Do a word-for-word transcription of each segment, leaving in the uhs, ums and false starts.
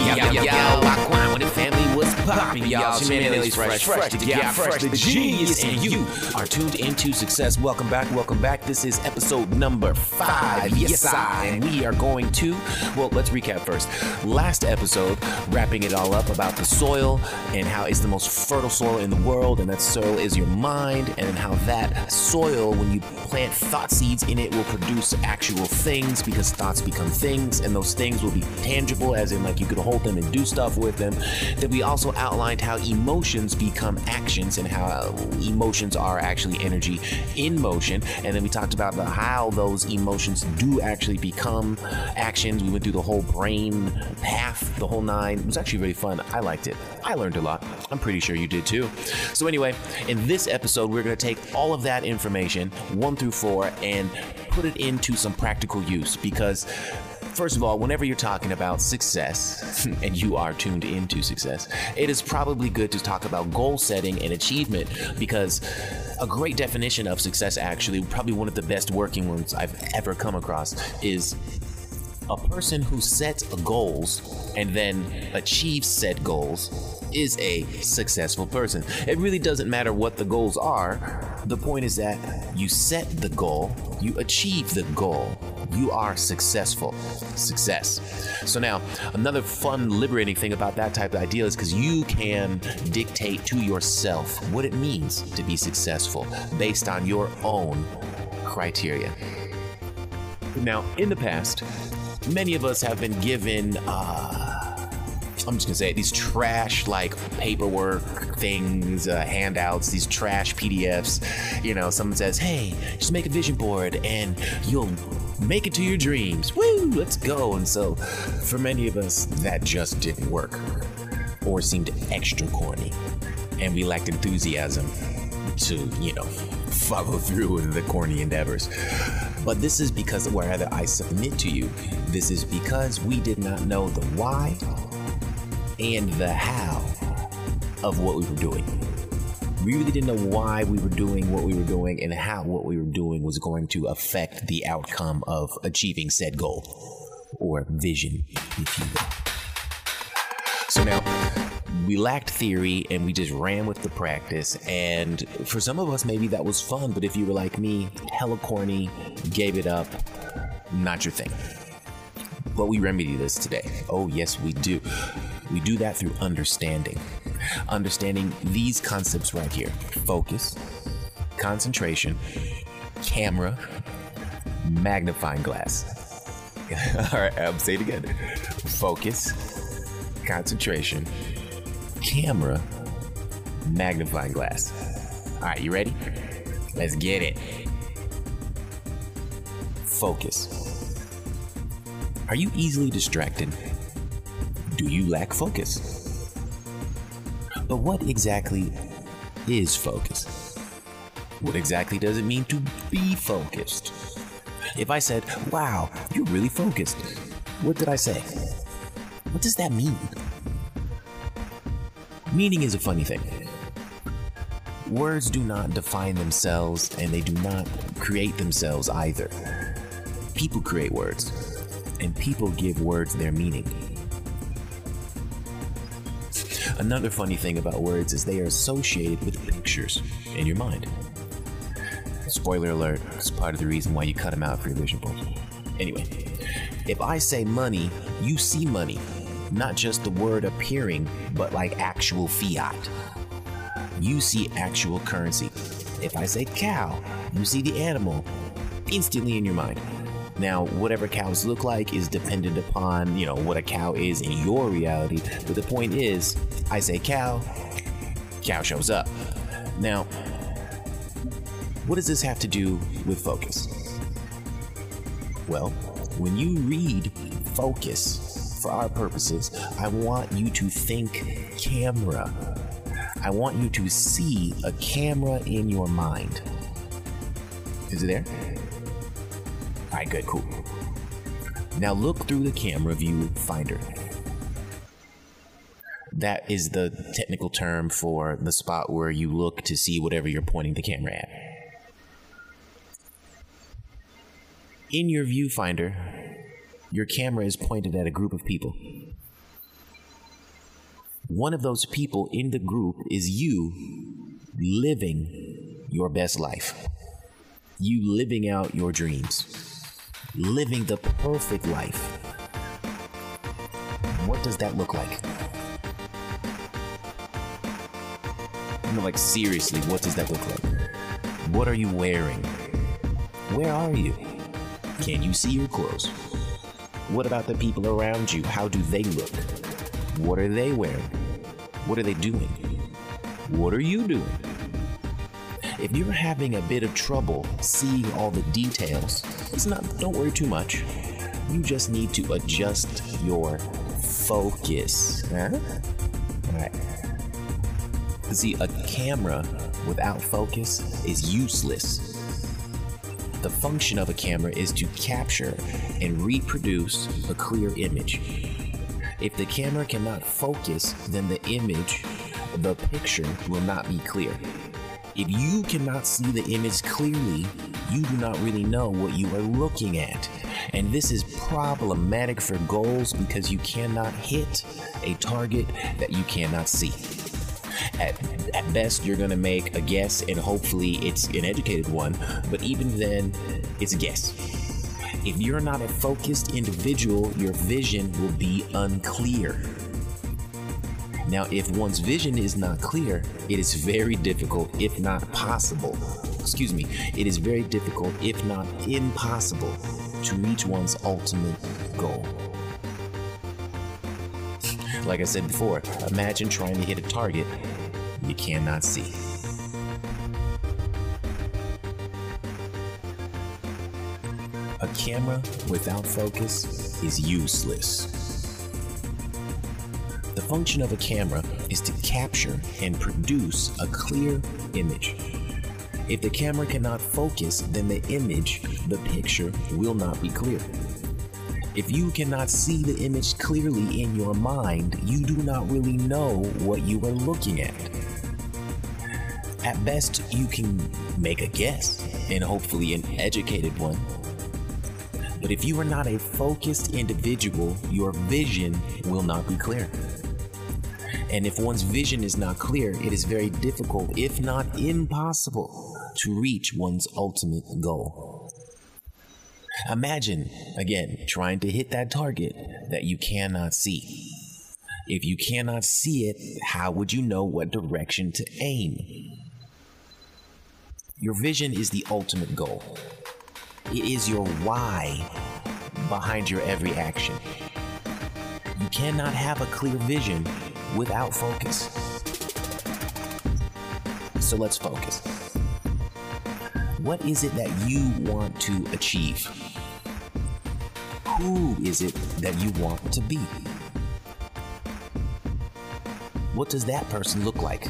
Yo, yo, yo, Wagwan when the family was popping, y'all. Jimenez fresh, fresh, the gap fresh, the genius, and you are tuned into Success. Welcome back, welcome back. This is episode number five. Yes, I. And we are going to, well, let's recap first. Last episode, wrapping it all up about the soil and how it's the most fertile soil in the world, and that soil is your mind, and how that soil, when you plant thought seeds in it, will produce actual things because thoughts become things, and those things will be tangible, as in like you could hold them and do stuff with them. Then we also outlined how emotions become actions and how emotions are actually energy in motion. And then we talked about the, how those emotions do actually become actions. We went through the whole brain path, the whole nine. It was actually really fun. I liked it. I learned a lot. I'm pretty sure you did too. So anyway, in this episode, we're going to take all of that information, one through four, and put it into some practical use. Because first of all, whenever you're talking about success, and you are tuned into success, it is probably good to talk about goal setting and achievement, because a great definition of success, actually, probably one of the best working ones I've ever come across, is a person who sets goals and then achieves said goals is a successful person. It really doesn't matter what the goals are. The point is that you set the goal, you achieve the goal, you are successful. Success. So now, another fun, liberating thing about that type of idea is because you can dictate to yourself what it means to be successful based on your own criteria. Now, in the past, many of us have been given, uh, I'm just gonna say it, these trash like paperwork things, uh, handouts, these trash P D Fs. You know, someone says, hey, just make a vision board and you'll make it to your dreams. Woo, let's go. And so for many of us, that just didn't work or seemed extra corny. And we lacked enthusiasm to, you know, follow through with the corny endeavors. But this is because, whether I submit to you, this is because we did not know the why and the how of what we were doing. We really didn't know why we were doing what we were doing and how what we were doing was going to affect the outcome of achieving said goal or vision, if you will. So now, we lacked theory and we just ran with the practice. And for some of us, maybe that was fun. But if you were like me, hella corny, gave it up, not your thing. But we remedy this today. Oh, yes, we do. We do that through understanding. Understanding these concepts right here. Focus, concentration, camera, magnifying glass. All right, I'll say it again. Focus, concentration, camera, magnifying glass. All right, you ready? Let's get it. Focus. Are you easily distracted? Do you lack focus? But what exactly is focus? What exactly does it mean to be focused? If I said, wow, you're really focused, what did I say? What does that mean? Meaning is a funny thing. Words do not define themselves, and they do not create themselves either. People create words, and people give words their meaning. Another funny thing about words is they are associated with pictures in your mind. Spoiler alert, it's part of the reason why you cut them out for your vision board. Anyway, if I say money, you see money. Not just the word appearing, but like actual fiat. You see actual currency. If I say cow, you see the animal instantly in your mind. Now, whatever cows look like is dependent upon, you know, what a cow is in your reality. But the point is, I say cow, cow shows up. Now, what does this have to do with focus? Well, when you read focus, for our purposes, I want you to think camera. I want you to see a camera in your mind. Is it there? All right, good, cool. Now look through the camera view finder. That is the technical term for the spot where you look to see whatever you're pointing the camera at. In your viewfinder, your camera is pointed at a group of people. One of those people in the group is you living your best life. You living out your dreams. Living the perfect life. What does that look like? You know, like seriously, what does that look like? What are you wearing? Where are you? Can you see your clothes? What about the people around you? How do they look? What are they wearing? What are they doing? What are you doing? If you're having a bit of trouble seeing all the details, it's not, don't worry too much. You just need to adjust your focus. Huh? All right. See, a camera without focus is useless. The function of a camera is to capture and reproduce a clear image. If the camera cannot focus, then the image, the picture, will not be clear. If you cannot see the image clearly, you do not really know what you are looking at. And this is problematic for goals because you cannot hit a target that you cannot see. At, at best, you're going to make a guess, and hopefully it's an educated one, but even then, it's a guess. If you're not a focused individual, your vision will be unclear. Now, if one's vision is not clear, it is very difficult, if not possible. Excuse me, it is very difficult, if not impossible, to reach one's ultimate goal. Like I said before, imagine trying to hit a target you cannot see. A camera without focus is useless. The function of a camera is to capture and produce a clear image. If the camera cannot focus, then the image, the picture, will not be clear. If you cannot see the image clearly in your mind, you do not really know what you are looking at. At best, you can make a guess, and hopefully an educated one. But if you are not a focused individual, your vision will not be clear. And if one's vision is not clear, it is very difficult, if not impossible, to reach one's ultimate goal. Imagine, again, trying to hit that target that you cannot see. If you cannot see it, how would you know what direction to aim? Your vision is the ultimate goal. It is your why behind your every action. You cannot have a clear vision without focus. So let's focus. What is it that you want to achieve? Who is it that you want to be? What does that person look like?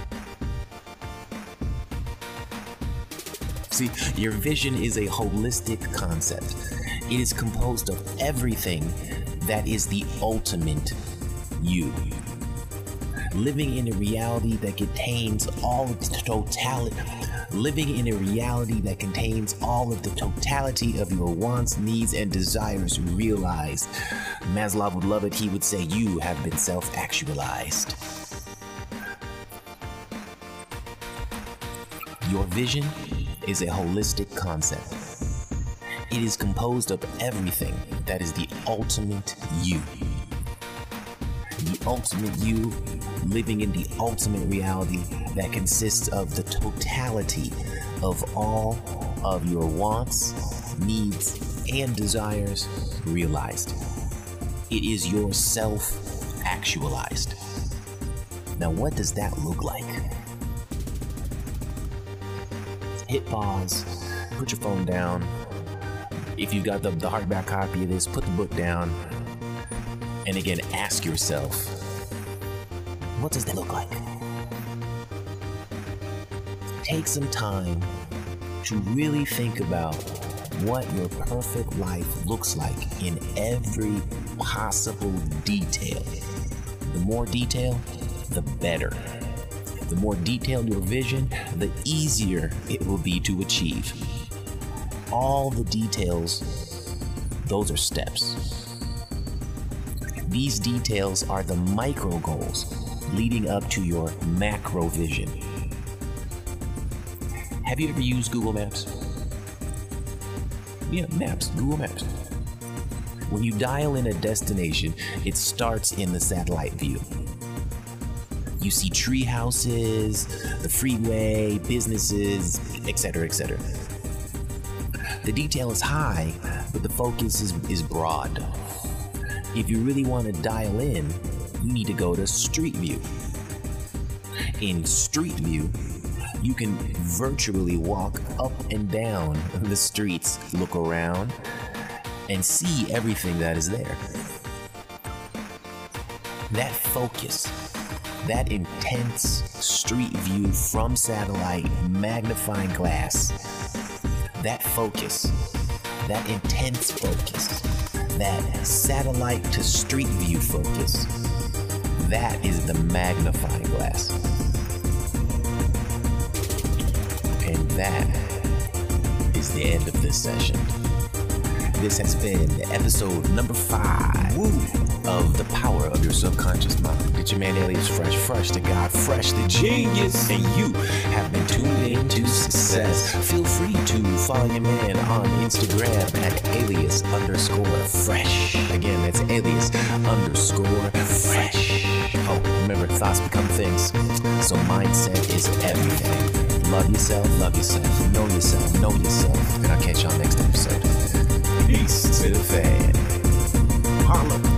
See, your vision is a holistic concept. It is composed of everything that is the ultimate you. Living in a reality that contains all of the totality, living in a reality that contains all of the totality of your wants, needs, and desires realized. Maslow would love it. He would say, you have been self-actualized. Your vision is a holistic concept. It is composed of everything that is the ultimate you. The ultimate you, living in the ultimate reality that consists of the totality of all of your wants, needs, and desires realized. It is your self-actualized. Now, what does that look like? Hit pause, put your phone down. If you've got the, the hardback copy of this, put the book down. And again, ask yourself, what does that look like? Take some time to really think about what your perfect life looks like in every possible detail. The more detail, the better. The more detailed your vision, the easier it will be to achieve. All the details, those are steps. These details are the micro goals leading up to your macro vision. Have you ever used Google Maps? Yeah, Maps, Google Maps. When you dial in a destination, it starts in the satellite view. You see tree houses, the freeway, businesses, et cetera, et cetera. The detail is high, but the focus is, is broad. If you really want to dial in, you need to go to Street View. In Street View, you can virtually walk up and down the streets, look around, and see everything that is there. That focus, that intense street view from satellite magnifying glass, that focus, that intense focus, that satellite to street view focus, that is the magnifying glass. And that is the end of this session. This has been episode number five Woo. Of The Power of Your Subconscious Mind. It's your man Alias Fresh, Fresh to God, Fresh the Genius, and you have been tuned in to success. Feel free to follow your man on Instagram at alias underscore fresh. Again, that's alias underscore fresh. Oh, remember, thoughts become things, so mindset is everything. Love yourself, love yourself, know yourself, know yourself, and I'll catch y'all next episode. Peace to the fan. Holla.